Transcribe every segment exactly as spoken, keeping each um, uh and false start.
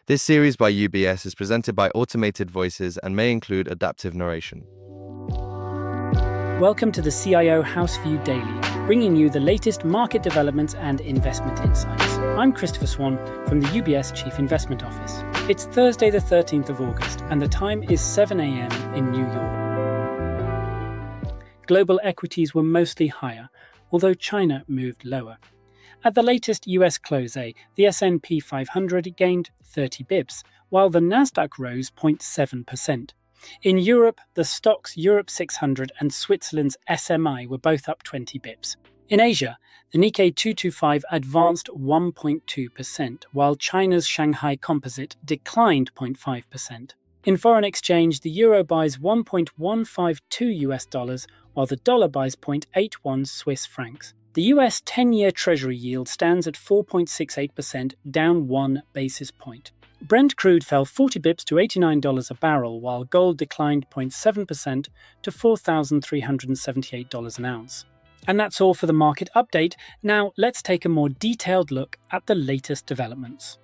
This series by U B S is presented by automated voices and may include adaptive narration. Welcome to the C I O Houseview Daily, bringing you the latest market developments and investment insights. I'm Christopher Swan from the U B S Chief Investment Office. It's Thursday the thirteenth of August and the time is seven a m in New York. Global equities were mostly higher, although China moved lower. At the latest U S close, the S and P five hundred gained thirty bips, while the Nasdaq rose zero point seven percent. In Europe, the Stoxx Europe six hundred and Switzerland's S M I were both up twenty bips. In Asia, the Nikkei two twenty-five advanced one point two percent, while China's Shanghai Composite declined zero point five percent. In foreign exchange, the euro buys one point one five two U S dollars, while the dollar buys zero point eight one Swiss francs. The U S ten-year Treasury yield stands at four point six eight percent, down one basis point. Brent crude fell forty bips to eighty-nine dollars a barrel, while gold declined zero point seven percent to four thousand three hundred seventy-eight dollars an ounce. And that's all for the market update. Now let's take a more detailed look at the latest developments.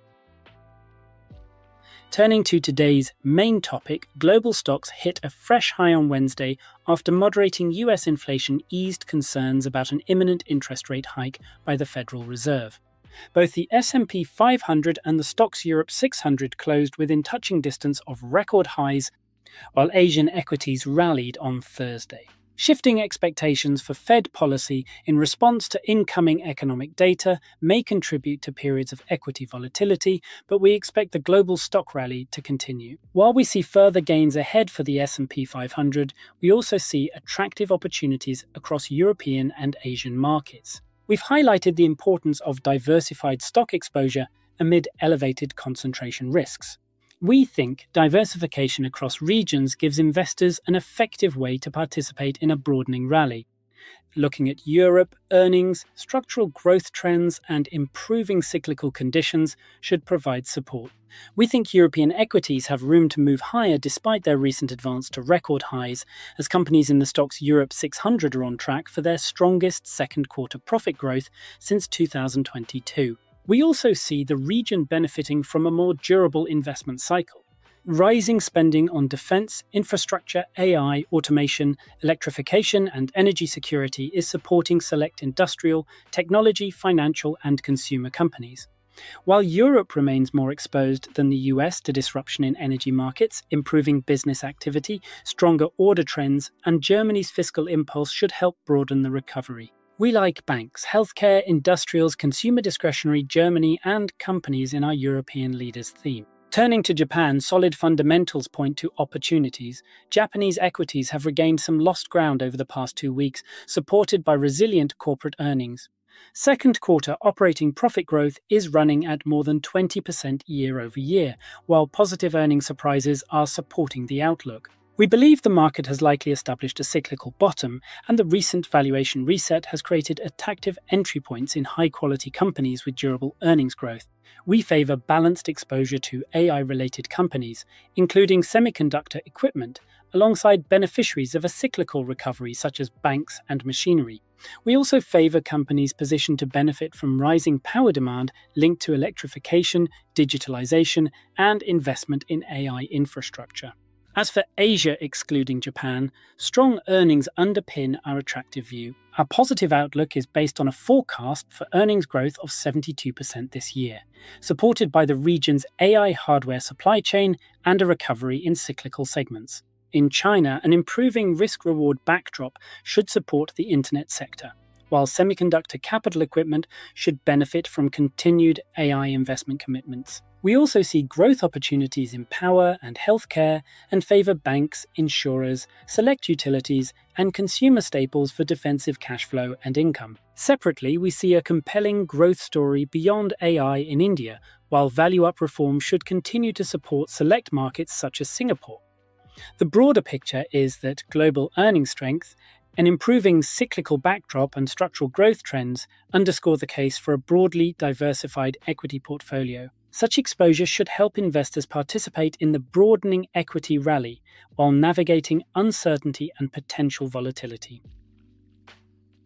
Turning to today's main topic, global stocks hit a fresh high on Wednesday after moderating U S inflation eased concerns about an imminent interest rate hike by the Federal Reserve. Both the S and P five hundred and the Stoxx Europe six hundred closed within touching distance of record highs, while Asian equities rallied on Thursday. Shifting expectations for Fed policy in response to incoming economic data may contribute to periods of equity volatility, but we expect the global stock rally to continue. While we see further gains ahead for the S and P five hundred, we also see attractive opportunities across European and Asian markets. We've highlighted the importance of diversified stock exposure amid elevated concentration risks. We think diversification across regions gives investors an effective way to participate in a broadening rally. Looking at Europe, earnings, structural growth trends, and improving cyclical conditions should provide support. We think European equities have room to move higher despite their recent advance to record highs, as companies in the Stoxx Europe six hundred are on track for their strongest second quarter profit growth since two thousand twenty-two. We also see the region benefiting from a more durable investment cycle. Rising spending on defense, infrastructure, A I, automation, electrification, and energy security is supporting select industrial, technology, financial, and consumer companies. While Europe remains more exposed than the U S to disruption in energy markets, improving business activity, stronger order trends, and Germany's fiscal impulse should help broaden the recovery. We like banks, healthcare, industrials, consumer discretionary, Germany, and companies in our European leaders theme. Turning to Japan, solid fundamentals point to opportunities. Japanese equities have regained some lost ground over the past two weeks, supported by resilient corporate earnings. Second quarter operating profit growth is running at more than twenty percent year over year, while positive earnings surprises are supporting the outlook. We believe the market has likely established a cyclical bottom, and the recent valuation reset has created attractive entry points in high-quality companies with durable earnings growth. We favor balanced exposure to A I-related companies, including semiconductor equipment, alongside beneficiaries of a cyclical recovery such as banks and machinery. We also favor companies positioned to benefit from rising power demand linked to electrification, digitalization, and investment in A I infrastructure. As for Asia excluding Japan, strong earnings underpin our attractive view. Our positive outlook is based on a forecast for earnings growth of seventy-two percent this year, supported by the region's A I hardware supply chain and a recovery in cyclical segments. In China, an improving risk-reward backdrop should support the internet sector, while semiconductor capital equipment should benefit from continued A I investment commitments. We also see growth opportunities in power and healthcare and favor banks, insurers, select utilities, and consumer staples for defensive cash flow and income. Separately, we see a compelling growth story beyond A I in India, while value-up reform should continue to support select markets such as Singapore. The broader picture is that global earnings strength, an improving cyclical backdrop, and structural growth trends underscore the case for a broadly diversified equity portfolio. Such exposure should help investors participate in the broadening equity rally while navigating uncertainty and potential volatility.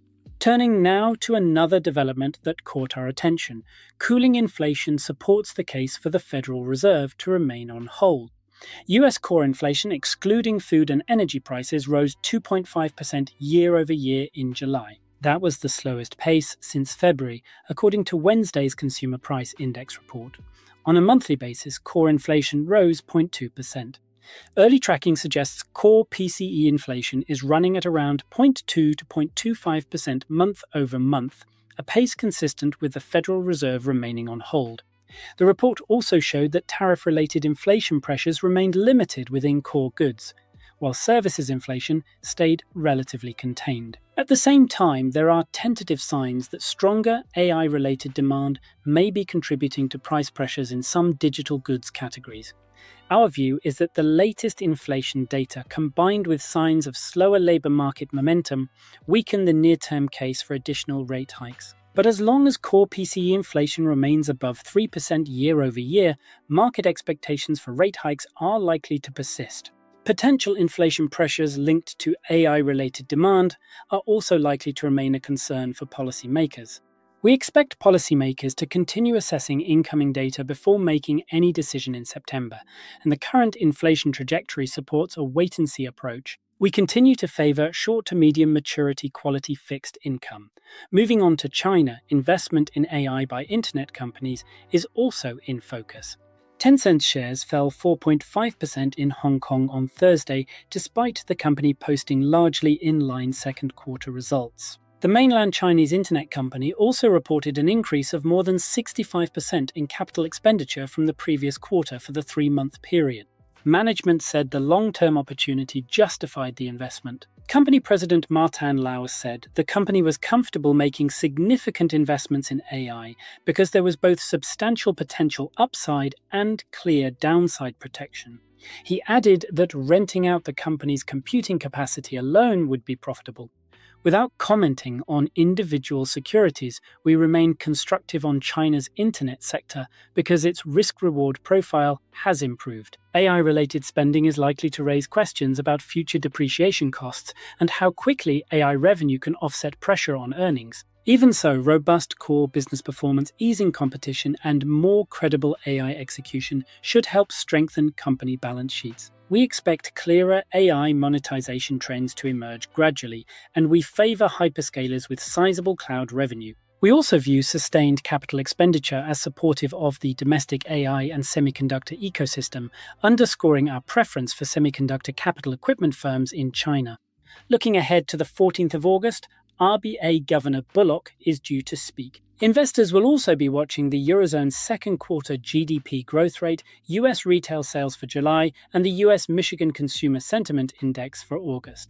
Turning now to another development that caught our attention. Cooling inflation supports the case for the Federal Reserve to remain on hold. U S core inflation, excluding food and energy prices, rose two point five percent year over year in July. That was the slowest pace since February, according to Wednesday's Consumer Price Index report. On a monthly basis, core inflation rose zero point two percent. Early tracking suggests core P C E inflation is running at around zero point two to zero point two five percent month over month, a pace consistent with the Federal Reserve remaining on hold. The report also showed that tariff-related inflation pressures remained limited within core goods, while services inflation stayed relatively contained. At the same time, there are tentative signs that stronger A I-related demand may be contributing to price pressures in some digital goods categories. Our view is that the latest inflation data, combined with signs of slower labour market momentum, weaken the near-term case for additional rate hikes. But as long as core P C E inflation remains above three percent year over year, market expectations for rate hikes are likely to persist. Potential inflation pressures linked to A I-related demand are also likely to remain a concern for policymakers. We expect policymakers to continue assessing incoming data before making any decision in September, and the current inflation trajectory supports a wait-and-see approach. We continue to favour short to medium maturity quality fixed income. Moving on to China, investment in A I by internet companies is also in focus. Tencent shares fell four point five percent in Hong Kong on Thursday, despite the company posting largely in-line second quarter results. The mainland Chinese internet company also reported an increase of more than sixty-five percent in capital expenditure from the previous quarter for the three-month period. Management said the long-term opportunity justified the investment. Company president Martin Lau said the company was comfortable making significant investments in A I because there was both substantial potential upside and clear downside protection. He added that renting out the company's computing capacity alone would be profitable. Without commenting on individual securities, we remain constructive on China's internet sector because its risk-reward profile has improved. A I-related spending is likely to raise questions about future depreciation costs and how quickly A I revenue can offset pressure on earnings. Even so, robust core business performance, easing competition, and more credible A I execution should help strengthen company balance sheets. We expect clearer A I monetization trends to emerge gradually, and we favor hyperscalers with sizable cloud revenue. We also view sustained capital expenditure as supportive of the domestic A I and semiconductor ecosystem, underscoring our preference for semiconductor capital equipment firms in China. Looking ahead to the fourteenth of August, R B A Governor Bullock is due to speak. Investors will also be watching the Eurozone's second quarter G D P growth rate, U S retail sales for July, and the U S Michigan Consumer Sentiment Index for August.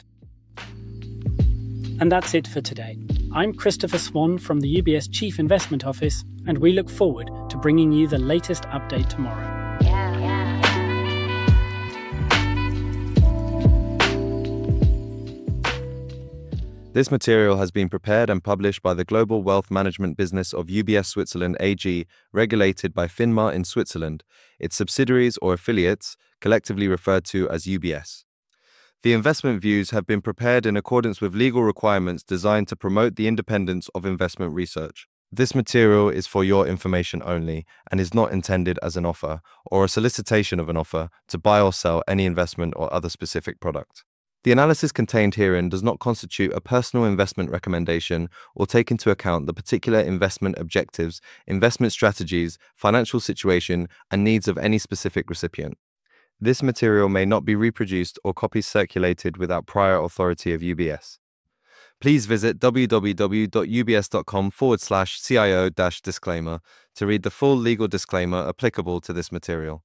And that's it for today. I'm Christopher Swan from the U B S Chief Investment Office, and we look forward to bringing you the latest update tomorrow. This material has been prepared and published by the Global Wealth Management business of U B S Switzerland A G, regulated by FINMA in Switzerland, its subsidiaries or affiliates, collectively referred to as U B S. The investment views have been prepared in accordance with legal requirements designed to promote the independence of investment research. This material is for your information only and is not intended as an offer or a solicitation of an offer to buy or sell any investment or other specific product. The analysis contained herein does not constitute a personal investment recommendation or take into account the particular investment objectives, investment strategies, financial situation, and needs of any specific recipient. This material may not be reproduced or copies circulated without prior authority of U B S. Please visit www.ubs.com forward slash CIO dash disclaimer to read the full legal disclaimer applicable to this material.